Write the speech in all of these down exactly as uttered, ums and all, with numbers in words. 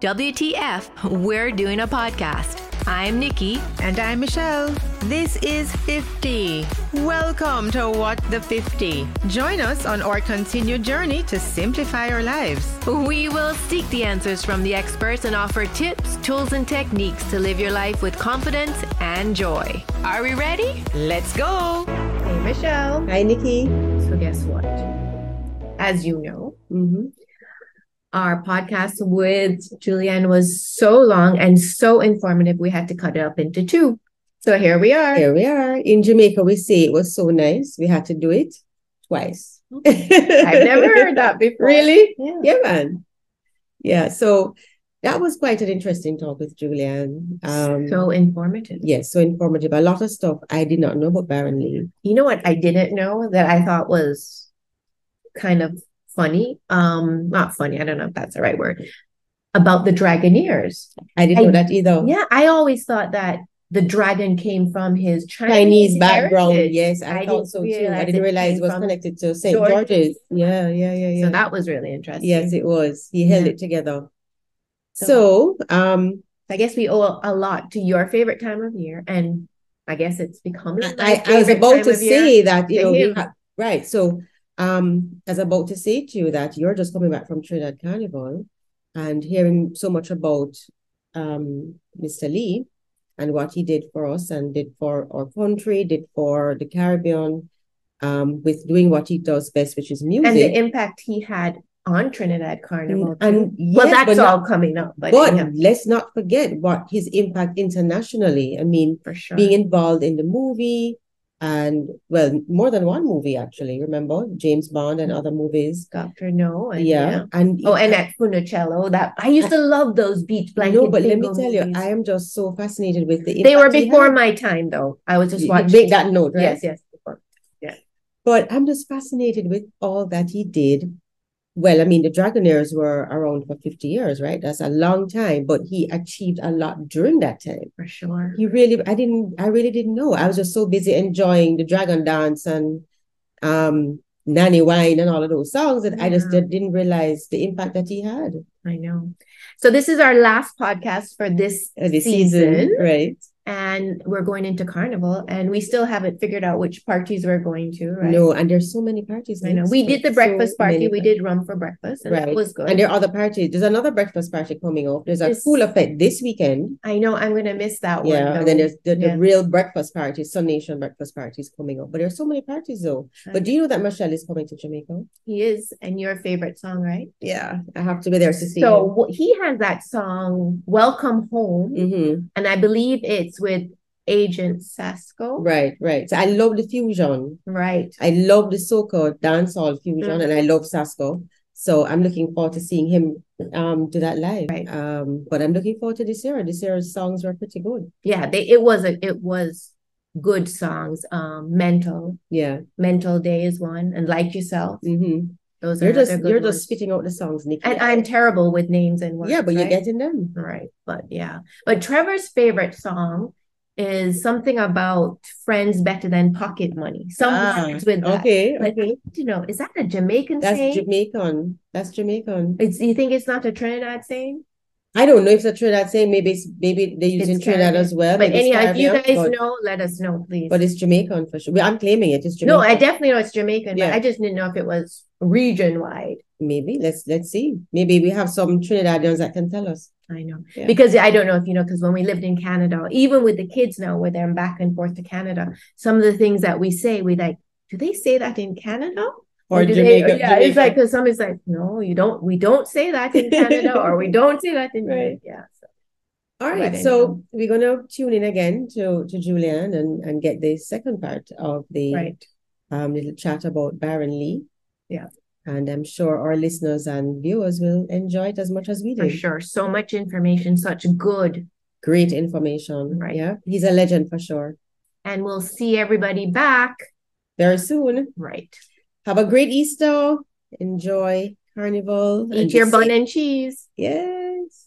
W T F, we're doing a podcast. I'm Nikki. And I'm Michelle. This is fifty. Welcome to What the fifty. Join us on our continued journey to simplify our lives. We will seek the answers from the experts and offer tips, tools, and techniques to live your life with confidence and joy. Are we ready? Let's go. Hey, Michelle. Hi, Nikki. So guess what? As you know, Mm-hmm. our podcast with Julianne was so long and so informative, we had to cut it up into two. So here we are. Here we are. In Jamaica, we say it was so nice. We had to do it twice. I've never heard that before. Really? Yeah. Yeah, man. Yeah, so that was quite an interesting talk with Julianne. Um, So informative. yes, so informative. A lot of stuff I did not know about Baron Lee. You know what I didn't know that I thought was kind of funny? Um, not funny, I don't know if that's the right word. About the Dragoneers. I didn't I- know that either. Yeah, I always thought that the dragon came from his Chinese, Chinese background. heritage. Yes, I, I thought didn't so too. realize I didn't it realize came it was from connected to Saint George's. George's. Yeah, yeah, yeah, yeah. So that was really interesting. Yes, it was. He held Yeah. it together. So- So, um, I guess we owe a lot to your favorite time of year, and I guess it's becoming my I, I was favorite about time to of year. say that, you to know, we him. have, right. So, um, I was about to say to you that you're just coming back from Trinidad Carnival and hearing so much about um Mister Lee and what he did for us and did for our country, did for the Caribbean, um, with doing what he does best, which is music. And the impact he had on Trinidad Carnival. And too. yes, well, that's but all not- coming up, but, But yeah, let's not forget what his impact internationally. I mean, for sure. being involved in the movie and, well, more than one movie, actually. Remember James Bond and other movies. Doctor No. And, Yeah. And Oh, and at Funicello, that I used to love those beach blanket. no, but let me bingo tell you, movies. I am just so fascinated with the They were impact he before had. my time, though. I was just You- you watching. Make that note, right? Yes, yes. Before. But I'm just fascinated with all that he did. Well, I mean, the Dragonaires were around for fifty years, right? That's a long time, but he achieved a lot during that time. For sure. He really, I didn't, I really didn't know. I was just so busy enjoying the Dragon Dance and um Nanny Wine and all of those songs that I just Yeah. did, didn't realize the impact that he had I know. So this is our last podcast for this uh, this season. season, right? And we're going into Carnival, and we still haven't figured out which parties we're going to, right? No, and there's so many parties. I know. next We month, did the so breakfast party. many We parties. did rum for breakfast, and Right. that was good. And there are other parties. There's another breakfast party coming up. There's a This- Cool Effect this weekend. I know I'm going to miss that Yeah, one. and then though. there's the, the Yeah. real breakfast party, Sun Nation breakfast parties coming up. But there's so many parties though. But do you know that Michelle is coming to Jamaica? He is, and your favorite song, right? Yeah, I have to be there to see So wh- he has that song, Welcome Home, him. hmm and I believe it's with Agent Sasco. Right, right. So I love the fusion. Right. I love the soca dancehall fusion, Mhm. and I love Sasco. So I'm looking forward to seeing him um do that live. Right. Um, but I'm looking forward to this year. This year's songs were pretty good. Yeah, they it was a it was good songs. Um, Mental, Yeah. Mental Day is one, and Like Yourself. Mm-hmm. Those You're are just other good you're ones. just spitting out the songs, Nikki. And I'm terrible with names and words. yeah, but you're right? getting them. Right, but yeah. But Trevor's favorite song is something about friends better than pocket money. Some Ah, words with that. okay, But okay. you know, is that a Jamaican That's saying? Jamaican. That's Jamaican. It's, you think it's not a Trinidad saying? I don't know if it's a Trinidad saying. Maybe it's maybe they're using It's Trinidad Caribbean. as well. But maybe it's anyhow, if you Caribbean, guys but, know, let us know, please. but it's Jamaican for sure. Well, I'm claiming it. It's No, Jamaican. I definitely know it's Jamaican, Yeah. but I just didn't know if it was region wide. Maybe let's let's see. Maybe we have some Trinidadians that can tell us. I know. Yeah. Because I don't know if you know, because when we lived in Canada, even with the kids now, where they're back and forth to Canada, some of the things that we say, we like, do they say that in Canada? Or do Jamaica. They, yeah, it's Jamaica. like, because somebody's like, no, you don't, we don't say that in Canada, or we don't say that in, Right. yeah. So. All right, But so anyhow. we're gonna tune in again to to Julianne and and get the second part of the Right. um little chat about Baron Lee. Yeah. And I'm sure our listeners and viewers will enjoy it as much as we For did. sure. So much information, such good. Great information. Right. Yeah, he's a legend for sure. And we'll see everybody back. Very soon. Right. Have a great Easter. Enjoy Carnival. and Eat be your bun safe. and cheese. Yes.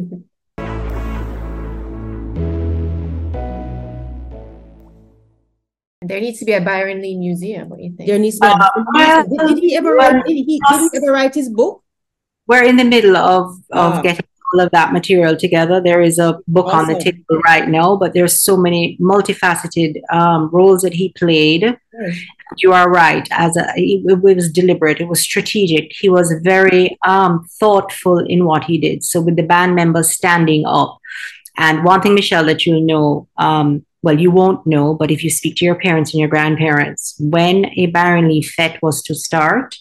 There needs to be a Byron Lee museum. What do you think? There needs to be. Uh, well, did, did he ever well, write? Did he, did he ever write his book? We're in the middle of of Ah. getting all of that material together. There is a book on the Awesome. table right now, but there's so many multifaceted um, roles that he played. Yes. You are right. As a, it, it was deliberate, it was strategic. He was very um, thoughtful in what he did. So with the band members standing up, and one thing, Michelle, that you'll know, um, well, you won't know, but if you speak to your parents and your grandparents, when a Byron Lee Fete was to start,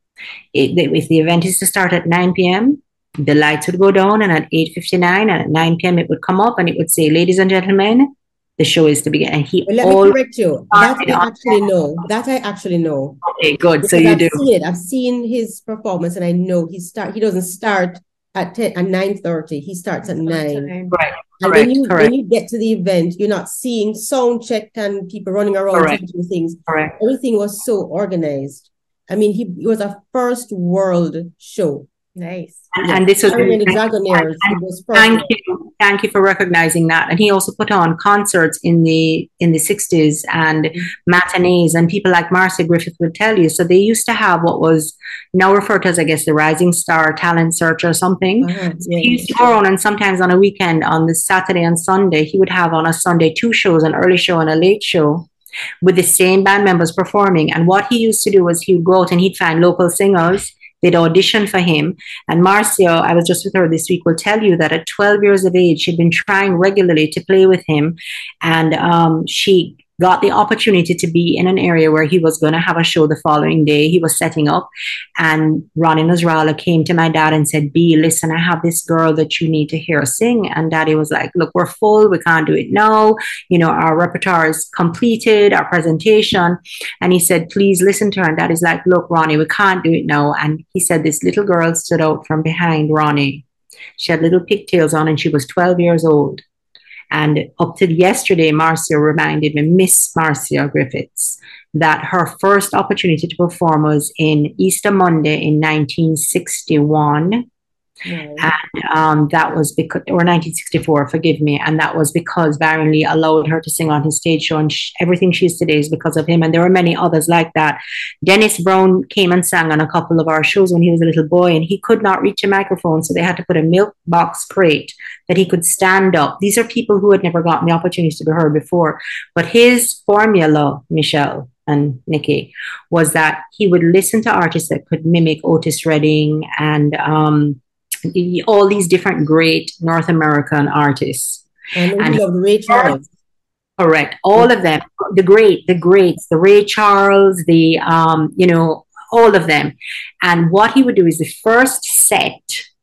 it, if the event is to start at nine p.m., the lights would go down, and at eight fifty-nine and at nine p.m. it would come up and it would say, ladies and gentlemen, the show is to begin. And he Well, let all me correct you. That started I on actually time. know. That I actually know. Okay, good. So Because you I've do. seen it. I've seen his performance, and I know he start. He doesn't start at ten at nine thirty. He starts at nine. Right. And Correct. when you Correct. when you get to the event, you're not seeing sound check and people running around Correct. changing things. Correct. Everything was so organized. I mean, he it was a first world show. Nice. And, Yeah. and this was Byron and the and- Dragonaires. and- It was first. Thank you, thank you for recognizing that. And he also put on concerts in the in the sixties and Mhm. matinees, and people like Marcia Griffith would tell you. So they used to have what was now referred to as, I guess, the Rising Star Talent Search or something. Uh-huh. So Yeah. he used to go around, and sometimes on a weekend, on the Saturday and Sunday, he would have on a Sunday two shows, an early show and a late show, with the same band members performing. And what he used to do was he would go out and he'd find local singers. They'd audition for him. And Marcia, I was just with her this week, will tell you that at twelve years of age, she'd been trying regularly to play with him. And um, she got the opportunity to be in an area where he was going to have a show the following day. He was setting up. And Ronnie Nasrallah came to my dad and said, B, listen, I have this girl that you need to hear sing. And Daddy was like, look, we're full. We can't do it now. You know, our repertoire is completed, our presentation. And he said, please listen to her. And Daddy's like, look, Ronnie, we can't do it now. And he said, this little girl stood out from behind Ronnie. She had little pigtails on and she was twelve years old. And up to yesterday, Marcia reminded me, Miss Marcia Griffiths, that her first opportunity to perform was in Easter Monday in nineteen sixty-one. Right. And um, that was because, or nineteen sixty-four, forgive me. And that was because Byron Lee allowed her to sing on his stage show. And sh- everything she is today is because of him. And there were many others like that. Dennis Brown came and sang on a couple of our shows when he was a little boy, and he could not reach a microphone. So they had to put a milk box crate that he could stand up. These are people who had never gotten the opportunity to be heard before. But his formula, Michelle and Nikki, was that he would listen to artists that could mimic Otis Redding and um, all these different great North American artists. I know And he loved Ray Charles. Correct. All of them, the great, the greats, the Ray Charles, the, um, you know, all of them. And what he would do is the first set,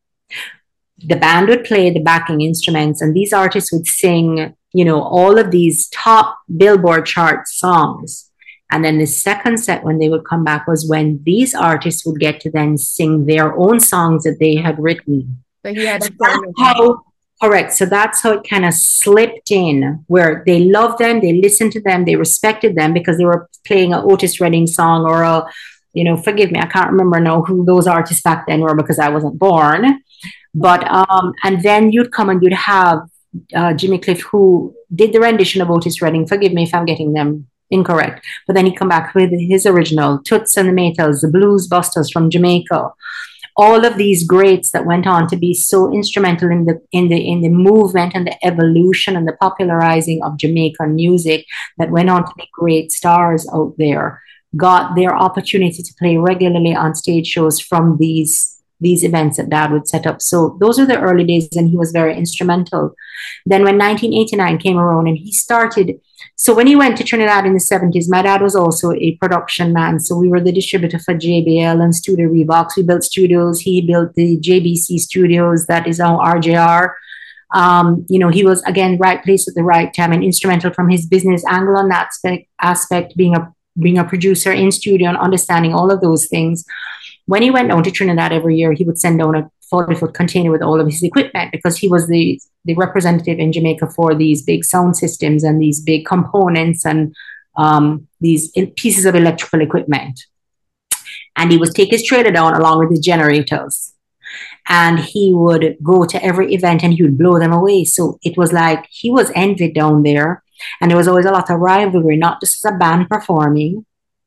the band would play the backing instruments and these artists would sing, you know, all of these top Billboard chart songs. And then the second set, when they would come back, was when these artists would get to then sing their own songs that they had written. So he had a So that's how, correct. So that's how it kind of slipped in, where they loved them, they listened to them, they respected them because they were playing an Otis Redding song or a, you know, forgive me, I can't remember now who those artists back then were because I wasn't born. But, um, and then you'd come and you'd have uh, Jimmy Cliff, who did the rendition of Otis Redding. Forgive me if I'm getting them incorrect. But then he'd come back with his original, Toots and the Maytals, the Blues Busters from Jamaica. All of these greats that went on to be so instrumental in the in the in the movement and the evolution and the popularizing of Jamaican music, that went on to be great stars out there, got their opportunity to play regularly on stage shows from these these events that Dad would set up. So those are the early days, and he was very instrumental. Then when nineteen eighty-nine came around and he started, so when he went to Trinidad in the seventies, my dad was also a production man. So we were the distributor for J B L and Studio Reeboks. We built studios. He built the J B C studios, that is now R J R. Um, you know, he was, again, right place at the right time and instrumental from his business angle on that aspect, aspect being a being a producer in studio and understanding all of those things. When he went down to Trinidad every year, he would send down a forty-foot container with all of his equipment because he was the, the representative in Jamaica for these big sound systems and these big components and um, these pieces of electrical equipment. And he would take his trailer down along with his generators. And he would go to every event and he would blow them away. So it was like he was envied down there. And there was always a lot of rivalry, not just as a band performing,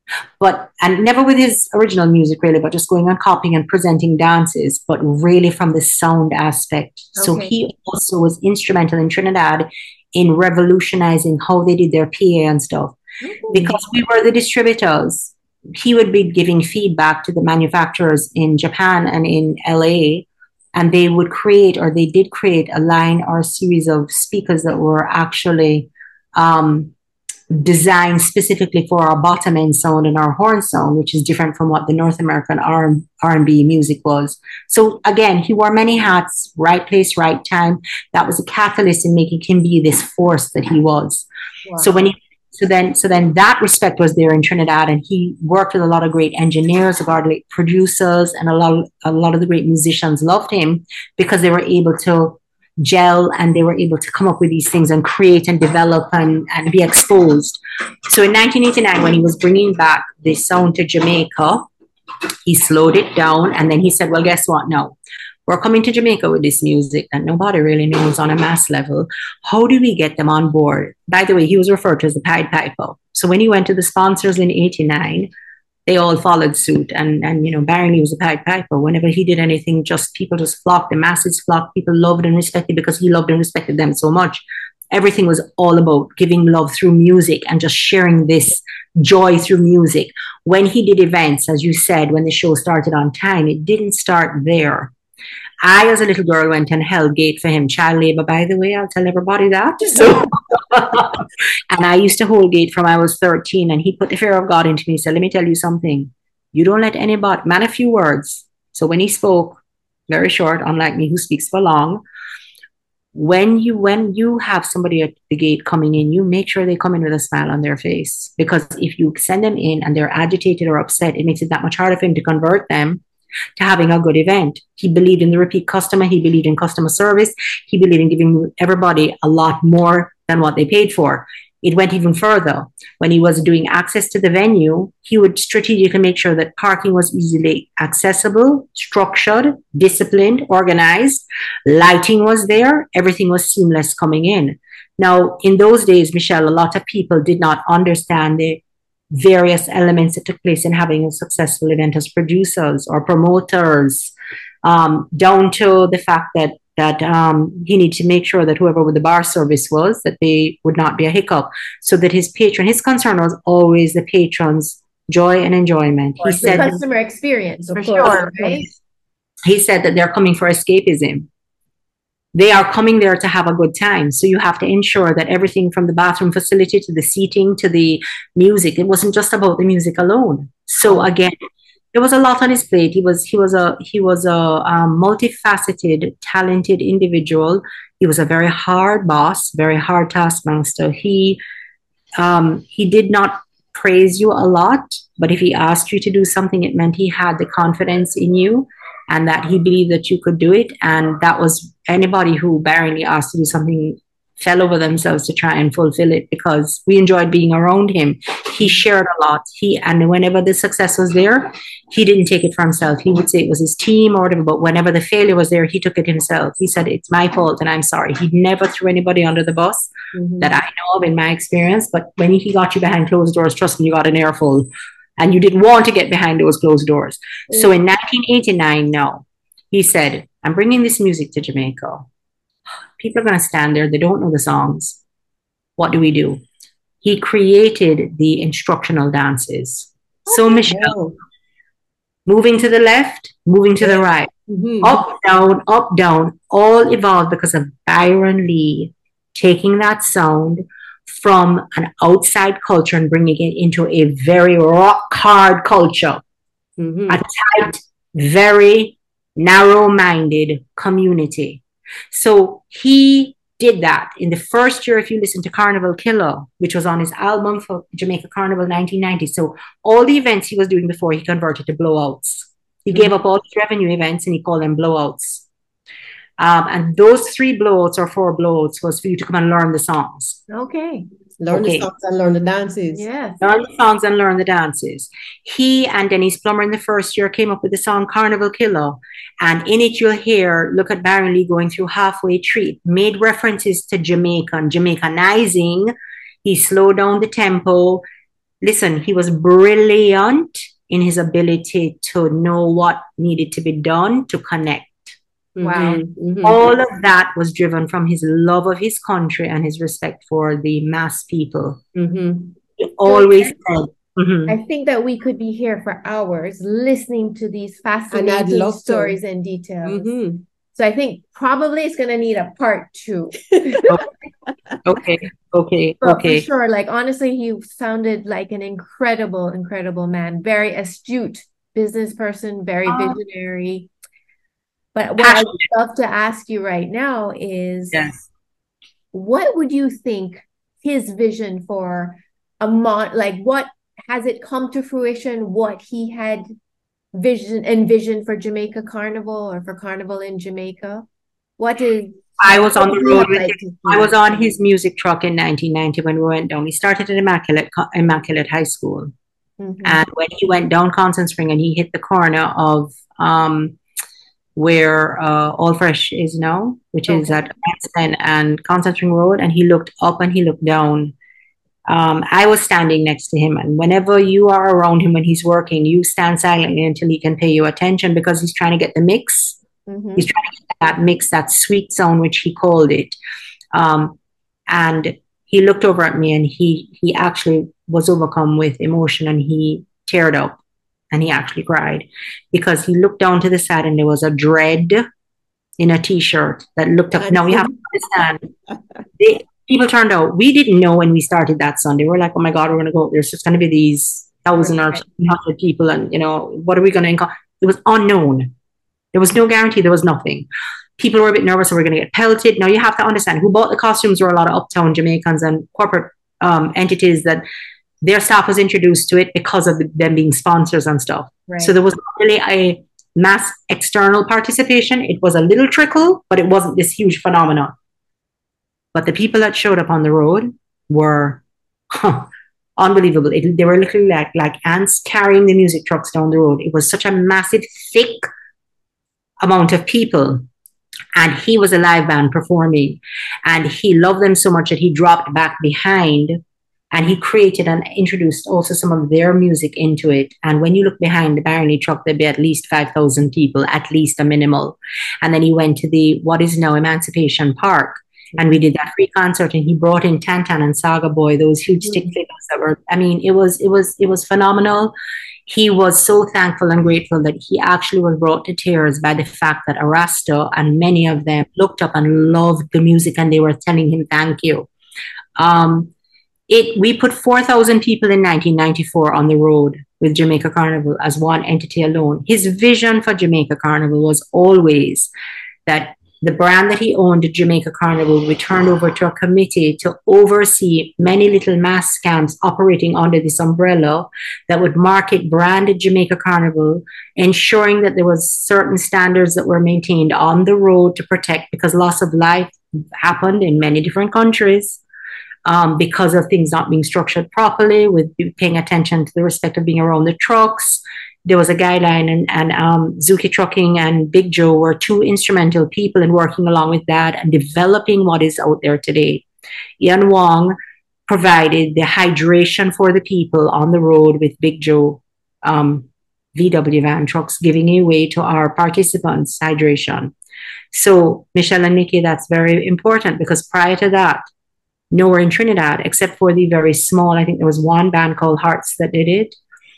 but and never with his original music really, but just going and copying and presenting dances, but really from the sound aspect. So Okay. he also was instrumental in Trinidad in revolutionizing how they did their P A and stuff. Okay. Because we were the distributors, he would be giving feedback to the manufacturers in Japan and in L A, and they would create, or they did create, a line or a series of speakers that were actually um, designed specifically for our bottom end sound and our horn sound, which is different from what the North American R and B music was. So again, he wore many hats, right place, right time. That was a catalyst in making him be this force that he was. Wow. So when he So then, so then that respect was there in Trinidad, and he worked with a lot of great engineers, a lot of great producers, and a lot, of, a lot of the great musicians loved him because they were able to gel and they were able to come up with these things and create and develop and, and be exposed. So in nineteen eighty-nine, when he was bringing back the sound to Jamaica, he slowed it down, and then he said, well, guess what? No, we're coming to Jamaica with this music that nobody really knows on a mass level. How do we get them on board? By the way, he was referred to as the Pied Piper. So when he went to the sponsors in eighty-nine, they all followed suit. And, and you know, Barry Lee was a Pied Piper. Whenever he did anything, just people just flocked. The masses flocked. People loved and respected because he loved and respected them so much. Everything was all about giving love through music and just sharing this joy through music. When he did events, as you said, when the show started on time, it didn't start there. I, as a little girl, went and held gate for him. Child labor, by the way, I'll tell everybody that. So, and I used to hold gate from I was thirteen, and he put the fear of God into me. He said, let me tell you something. You don't let anybody, man, a few words. So when he spoke, very short, unlike me who speaks for long, when you when you have somebody at the gate coming in, you make sure they come in with a smile on their face. Because if you send them in and they're agitated or upset, it makes it that much harder for him to convert them to having a good event. He believed in the repeat customer. He believed in customer service. He believed in giving everybody a lot more than what they paid for. It went even further. When he was doing access to the venue, he would strategically make sure that parking was easily accessible, structured, disciplined, organized. Lighting was there. Everything was seamless coming in. Now, in those days, Michelle, a lot of people did not understand the various elements that took place in having a successful event as producers or promoters, um, down to the fact that that um, he needed to make sure that whoever with the bar service was, that they would not be a hiccup, so that his patron, his concern was always the patron's joy and enjoyment. He the said, customer experience, of for course, sure, right? He said that they're coming for escapism. They are coming there to have a good time. So you have to ensure that everything from the bathroom facility to the seating to the music, it wasn't just about the music alone. So again, there was a lot on his plate. He was he was a he was a um, multifaceted, talented individual. He was a very hard boss, very hard taskmaster. He um, he did not praise you a lot, but if he asked you to do something, it meant he had the confidence in you and that he believed that you could do it. And that was anybody who barely asked to do something fell over themselves to try and fulfill it, because we enjoyed being around him. He shared a lot. He and whenever the success was there, he didn't take it for himself. He would say it was his team or whatever, but whenever the failure was there, he took it himself. He said, it's my fault and I'm sorry. He never threw anybody under the bus mm-hmm. that I know of in my experience. But when he got you behind closed doors, trust me, you got an earful. And you didn't want to get behind those closed doors. Mm-hmm. So in nineteen eighty-nine, no, he said, I'm bringing this music to Jamaica. People are going to stand there. They don't know the songs. What do we do? He created the instructional dances. Okay. So Michelle, moving to the left, moving to the right, mm-hmm. up, down, up, down, all evolved because of Byron Lee taking that sound from an outside culture and bringing it into a very rock hard culture, mm-hmm. a tight, very narrow-minded community. So he did that in the first year. If you listen to Carnival Killer, which was on his album for Jamaica Carnival nineteen ninety, so all the events he was doing before, he converted to blowouts. He mm-hmm. gave up all his revenue events and he called them blowouts. Um, and those three blowouts or four blowouts was for you to come and learn the songs. Okay. Learn okay. the songs and learn the dances. Yeah. Learn the songs and learn the dances. He and Denise Plummer in the first year came up with the song Carnival Killer. And in it, you'll hear, look at Byron Lee going through Halfway Treat, made references to Jamaican, Jamaicanizing. He slowed down the tempo. listen, he was brilliant in his ability to know what needed to be done to connect. Wow. Mm-hmm. All of that was driven from his love of his country and his respect for the mass people. Mm-hmm. He always said, mm-hmm. I think that we could be here for hours listening to these fascinating love to. stories and details. Mm-hmm. So I think probably it's going to need a part two. Okay, okay, But okay. for sure, like honestly, he sounded like an incredible, incredible man. Very astute business person, very Oh. visionary. But what I'd love to ask you right now is, Yes. what would you think his vision for a mon like what has it come to fruition? What he had vision envisioned for Jamaica Carnival or for Carnival in Jamaica? What is I was on the road with like him. I was on his music truck in nineteen ninety when we went down. He started at Immaculate Immaculate High School. Mm-hmm. And when he went down Constant Spring and he hit the corner of um, where uh, All Fresh is now, which Okay. is at Cranston and Constant Spring Road, and he looked up and he looked down. Um, I was standing next to him, and whenever you are around him when he's working, you stand silently until he can pay you attention because he's trying to get the mix. Mm-hmm. He's trying to get that mix, that sweet sound, which he called it. Um, and he looked over at me and he he actually was overcome with emotion and he teared up and he actually cried because he looked down to the side and there was a dread in a t-shirt that looked up. Now we have to understand, they, people turned out, we didn't know when we started that Sunday. We're like, oh my God, we're going to go, there's just going to be these thousand or hundred people and, you know, what are we going to encounter? It was unknown. There was no guarantee. There was nothing. People were a bit nervous that we're going to get pelted. Now you have to understand who bought the costumes were a lot of uptown Jamaicans and corporate um, entities that their staff was introduced to it because of them being sponsors and stuff. Right. So there was not really a mass external participation. It was a little trickle, but it wasn't this huge phenomenon. But the people that showed up on the road were huh, unbelievable. It, they were literally like, like ants carrying the music trucks down the road. It was such a massive, thick amount of people. And he was a live band performing. And he loved them so much that he dropped back behind and he created and introduced also some of their music into it. And when you look behind the Barony truck, there'd be at least five thousand people, at least a minimal. And then he went to the, what is now Emancipation Park. And we did that free concert and he brought in Tantan and Saga Boy, those huge stick figures that were, I mean, it was, it was, it was phenomenal. He was so thankful and grateful that he actually was brought to tears by the fact that Arasta and many of them looked up and loved the music and they were telling him thank you. Um, it we put four thousand people in nineteen ninety-four on the road with Jamaica Carnival as one entity alone. His vision for Jamaica Carnival was always that the brand that he owned, Jamaica Carnival, we turned over to a committee to oversee many little mass camps operating under this umbrella that would market branded Jamaica Carnival, ensuring that there was certain standards that were maintained on the road to protect, because loss of life happened in many different countries um, because of things not being structured properly, with paying attention to the respect of being around the trucks. There was a guideline, and, and um, Zuki Trucking and Big Joe were two instrumental people in working along with that and developing what is out there today. Ian Wong provided the hydration for the people on the road with Big Joe um, V W van trucks, giving away to our participants hydration. So, Michelle and Nikki, that's very important because prior to that, nowhere in Trinidad, except for the very small, I think there was one band called Hearts that did it,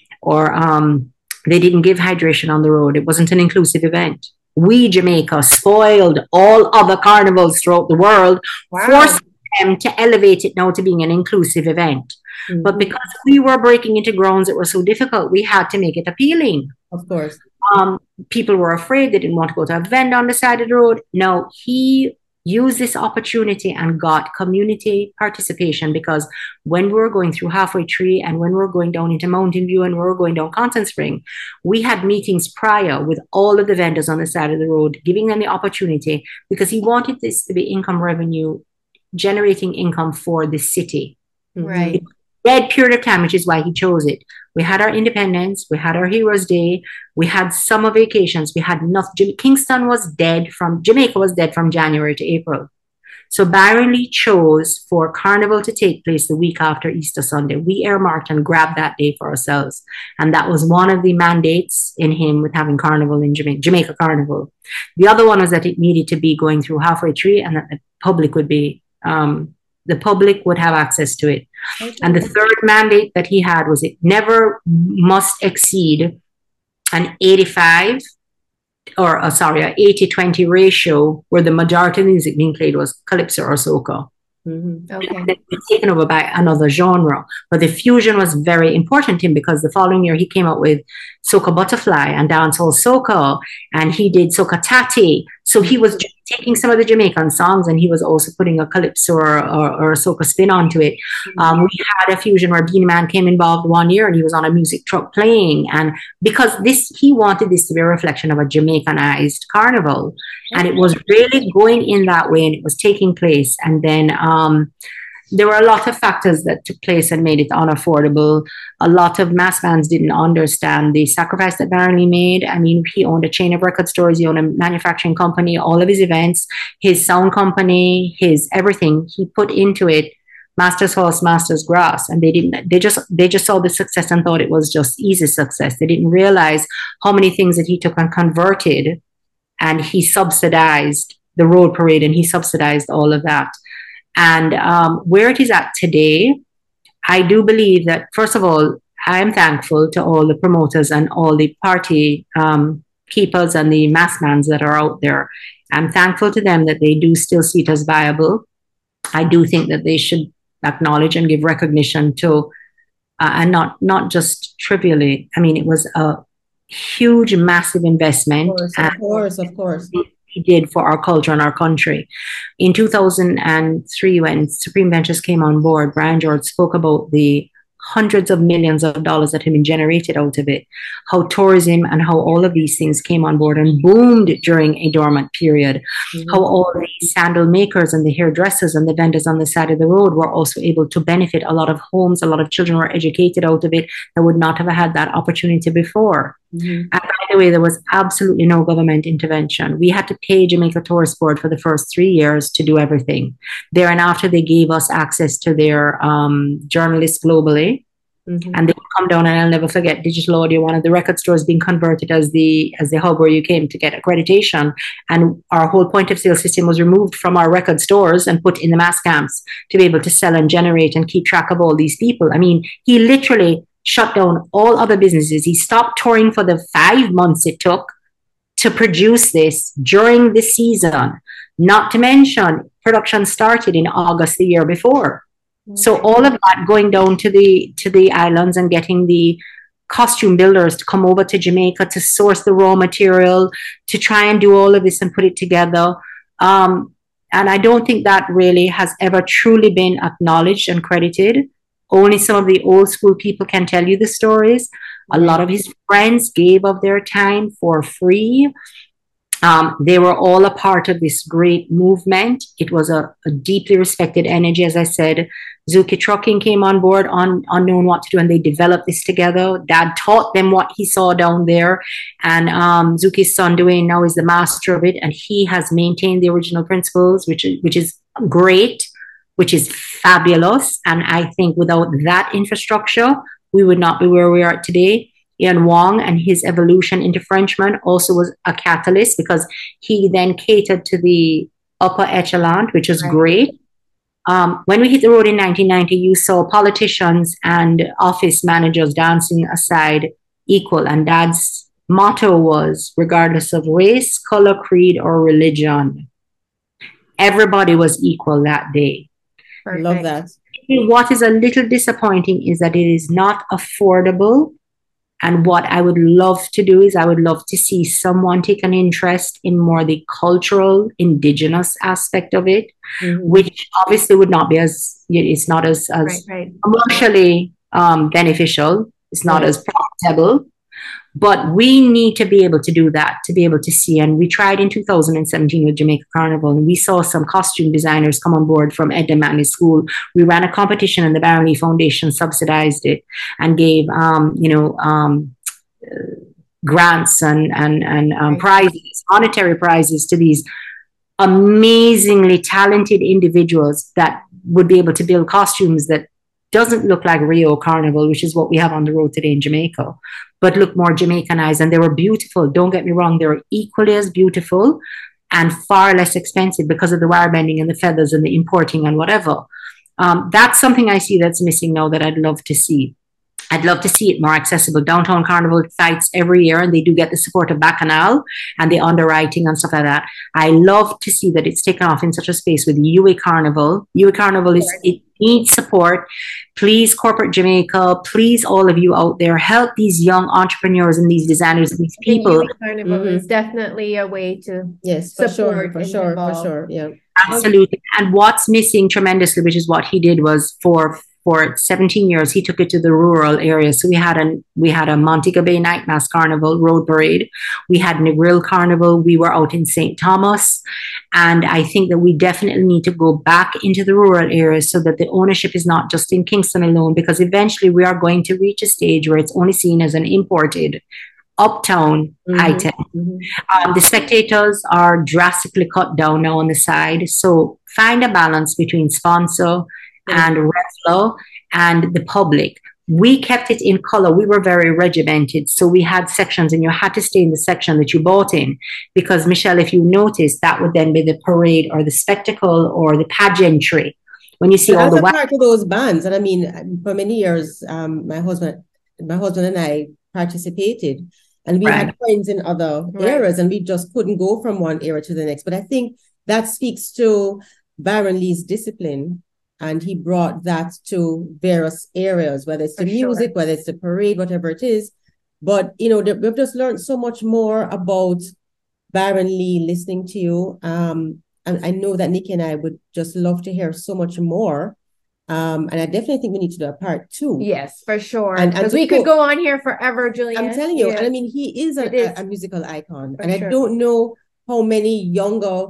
or um, they didn't give hydration on the road. It wasn't an inclusive event. We, Jamaica, spoiled all other carnivals throughout the world, Wow. forced them to elevate it now to being an inclusive event. Mm-hmm. But because we were breaking into grounds that were so difficult, we had to make it appealing. Of course. Um, people were afraid. They didn't want to go to a vendor on the side of the road. No, he used this opportunity and got community participation, because when we were going through Halfway Tree and when we were going down into Mountain View and we were going down Constant Spring, we had meetings prior with all of the vendors on the side of the road, giving them the opportunity, because he wanted this to be income revenue, generating income for the city. Right. Dead period of time, which is why he chose it. We had our independence, we had our Heroes Day, we had summer vacations, we had nothing. Kingston was dead from, Jamaica was dead from January to April. So Byron Lee chose for Carnival to take place the week after Easter Sunday. We earmarked and grabbed that day for ourselves. And that was one of the mandates in him with having Carnival in Jamaica, Jamaica Carnival. The other one was that it needed to be going through Halfway Tree and that the public would be, um, the public would have access to it. Okay. And the third mandate that he had was it never must exceed an eighty-five or uh, sorry, an eighty twenty ratio where the majority of the music being played was calypso or soca. Mm-hmm. Okay. It was taken over by another genre. But the fusion was very important to him because the following year he came out with Soca Butterfly and Dancehall Soca, and he did Soca Tati. So he was taking some of the Jamaican songs and he was also putting a calypso or, or, or a soca spin onto it. Mm-hmm. Um, we had a fusion where Beenie Man came involved one year and he was on a music truck playing. And because this, he wanted this to be a reflection of a Jamaicanized carnival. And it was really going in that way and it was taking place. And then um, there were a lot of factors that took place and made it unaffordable. A lot of mass bands didn't understand the sacrifice that Byron Lee made. I mean, he owned a chain of record stores, he owned a manufacturing company, all of his events, his sound company, his everything he put into it. Master's Horse, Master's Grass, and they didn't. They just they just saw the success and thought it was just easy success. They didn't realize how many things that he took and converted, and he subsidized the road parade and he subsidized all of that. And um, where it is at today, I do believe that, first of all, I am thankful to all the promoters and all the party um, keepers and the massmans that are out there. I'm thankful to them that they do still see it as viable. I do think that they should acknowledge and give recognition to, uh, and not, not just trivially. I mean, it was a huge, massive investment. Of course, of course, of course. He did for our culture and our country. In two thousand three, when Supreme Ventures came on board, Brian George spoke about the hundreds of millions of dollars that have been generated out of it, how tourism and how all of these things came on board and boomed during a dormant period, mm-hmm. how all the sandal makers and the hairdressers and the vendors on the side of the road were also able to benefit. A lot of homes, a lot of children were educated out of it that would not have had that opportunity before. Mm-hmm. And by the way, there was absolutely no government intervention. We had to pay Jamaica Tourist Board for the first three years to do everything. There and after, they gave us access to their um, journalists globally. Mm-hmm. And they would come down, and I'll never forget Digital Audio, one of the record stores being converted as the as the hub where you came to get accreditation. And our whole point of sale system was removed from our record stores and put in the mass camps to be able to sell and generate and keep track of all these people. I mean, he literally shut down all other businesses. He stopped touring for the five months it took to produce this during the season. Not to mention, production started in August the year before. So all of that going down to the to the islands and getting the costume builders to come over to Jamaica to source the raw material, to try and do all of this and put it together. Um, and I don't think that really has ever truly been acknowledged and credited. Only some of the old school people can tell you the stories. A lot of his friends gave of their time for free. Um, they were all a part of this great movement. It was a, a deeply respected energy, as I said. Zuki Trucking came on board, on, unknown what to do, and they developed this together. Dad taught them what he saw down there. And um, Zuki's son, Dwayne, now is the master of it. And he has maintained the original principles, which is, which is great, which is fabulous. And I think without that infrastructure, we would not be where we are today. Ian Wong and his evolution into Frenchman also was a catalyst, because he then catered to the upper echelon, which was right. great. Um, when we hit the road in nineteen ninety, you saw politicians and office managers dancing aside equal. And Dad's motto was, regardless of race, color, creed, or religion, everybody was equal that day. Perfect. Love that. What is a little disappointing is that it is not affordable. And what I would love to do is I would love to see someone take an interest in more the cultural, indigenous aspect of it, mm-hmm. which obviously would not be as, it's not as, as right, right. commercially um, beneficial. It's not right. as profitable. But we need to be able to do that, to be able to see. And we tried in two thousand seventeen with Jamaica Carnival, and we saw some costume designers come on board from Ed Manley School. We ran a competition, and the Byron Lee Foundation subsidized it and gave, um, you know, um, uh, grants and and and um, prizes, monetary prizes to these amazingly talented individuals that would be able to build costumes that doesn't look like Rio Carnival, which is what we have on the road today in Jamaica, but look more Jamaicanized. And they were beautiful. Don't get me wrong. They were equally as beautiful and far less expensive because of the wire bending and the feathers and the importing and whatever. Um, that's something I see that's missing now that I'd love to see. I'd love to see it more accessible. Downtown Carnival fights every year, and they do get the support of Bacchanal and the underwriting and stuff like that. I love to see that it's taken off in such a space with U A Carnival. U A Carnival is, it needs support. Please, corporate Jamaica, please, all of you out there, help these young entrepreneurs and these designers and these people. U A Carnival mm-hmm. is definitely a way to yes, for sure, for sure, involve. for sure, yeah, absolutely. And what's missing tremendously, which is what he did, was for. For seventeen years, he took it to the rural areas. So we had a we had a Montego Bay Night Mass Carnival Road Parade. We had Negril Carnival. We were out in Saint Thomas, and I think that we definitely need to go back into the rural areas so that the ownership is not just in Kingston alone. Because eventually, we are going to reach a stage where it's only seen as an imported uptown mm-hmm. item. Mm-hmm. Um, the spectators are drastically cut down now on the side. So find a balance between sponsor and Reflo and the public. We kept it in color. We were very regimented. So we had sections, and you had to stay in the section that you bought in. Because, Michelle, if you notice, that would then be the parade or the spectacle or the pageantry. When you see but all the part wa- of those bands, and I mean, for many years, um, my husband, my husband and I participated, and we right. had friends in other right. areas, and we just couldn't go from one area to the next. But I think that speaks to Byron Lee's discipline. And he brought that to various areas, whether it's the For music, sure. whether it's the parade, whatever it is. But, you know, we've just learned so much more about Byron Lee listening to you. Um, and I know that Nikki and I would just love to hear so much more. Um, and I definitely think we need to do a part two. Yes, for sure. And because we could go on here forever, Julian. I'm telling you. Yeah. And I mean, he is a, is. a, a musical icon. For and sure. I don't know how many younger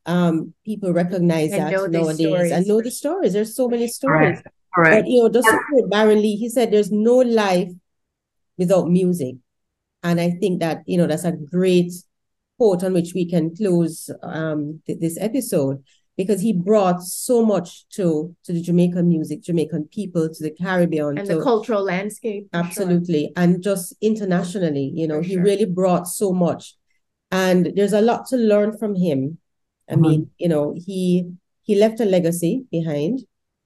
um people recognize and that nowadays and know the stories. There's so many stories. Right. Right. But you know, just to quote Byron Lee, he said there's no life without music. And I think that, you know, that's a great quote on which we can close um th- this episode, because he brought so much to to the Jamaican music, Jamaican people, to the Caribbean and to, the cultural landscape. Absolutely. Sure. And just internationally, you know, for he sure. really brought so much. And there's a lot to learn from him. I mean, you know, he he left a legacy behind.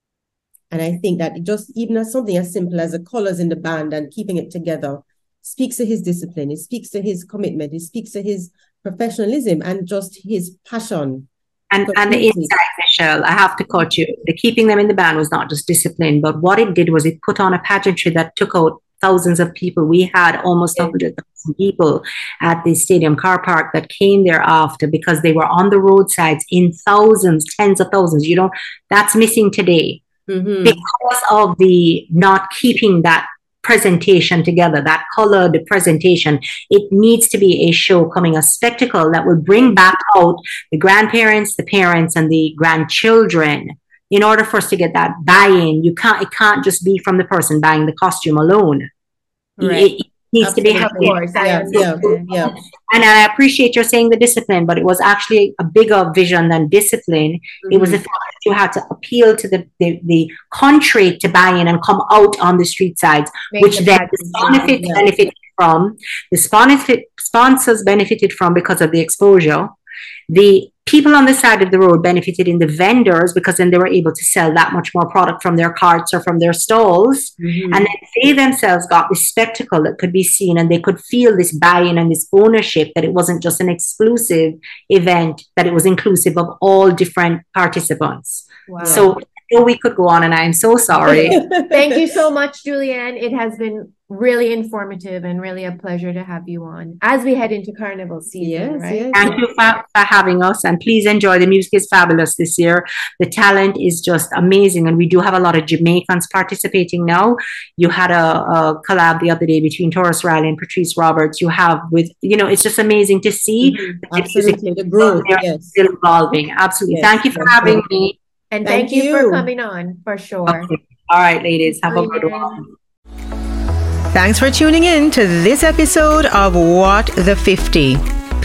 And I think that just even as something as simple as the colors in the band and keeping it together speaks to his discipline. It speaks to his commitment. It speaks to his professionalism and just his passion. And, and the insight, Michelle, I have to cut you. The keeping them in the band was not just discipline, but what it did was it put on a pageantry that took out thousands of people. We had almost one hundred thousand people at the stadium car park that came there after, because they were on the roadsides in thousands, tens of thousands. You know, that's missing today mm-hmm. because of the not keeping that presentation together, that color, the presentation. It needs to be a show coming, a spectacle that will bring back out the grandparents, the parents, and the grandchildren. In order for us to get that buy-in, you can't. It can't just be from the person buying the costume alone. Right. It, it needs Absolutely. to be helpful. Yeah, yeah, yeah. And I appreciate you're saying the discipline, but it was actually a bigger vision than discipline. Mm-hmm. It was the fact that you had to appeal to the, the, the country to buy in and come out on the street sides, Make which the then the sponsors yeah. benefited from. The sponsor, sponsors benefited from because of the exposure. The people on the side of the road benefited in the vendors, because then they were able to sell that much more product from their carts or from their stalls. Mm-hmm. And then they themselves got this spectacle that could be seen, and they could feel this buy-in and this ownership, that it wasn't just an exclusive event, that it was inclusive of all different participants. Wow. So we could go on, and I'm so sorry. Thank you so much, Julianne. It has been really informative and really a pleasure to have you on as we head into Carnival season. Yes, right? Yes. Thank you for, for having us, and please enjoy. The music is fabulous this year. The talent is just amazing, and we do have a lot of Jamaicans participating now. You had a, a collab the other day between Taurus Riley and Patrice Roberts. You have with, you know, it's just amazing to see. Mm-hmm. Absolutely, the growth, yes. Still evolving. Absolutely. Yes. Thank you for yes. having me. And thank, thank you. you for coming on, for sure. Okay. All right, ladies. Have a good one. Thanks for tuning in to this episode of What the fifty.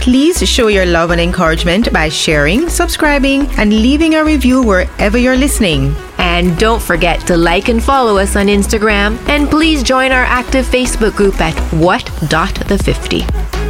Please show your love and encouragement by sharing, subscribing, and leaving a review wherever you're listening. And don't forget to like and follow us on Instagram, and please join our active Facebook group at what dot the fifty.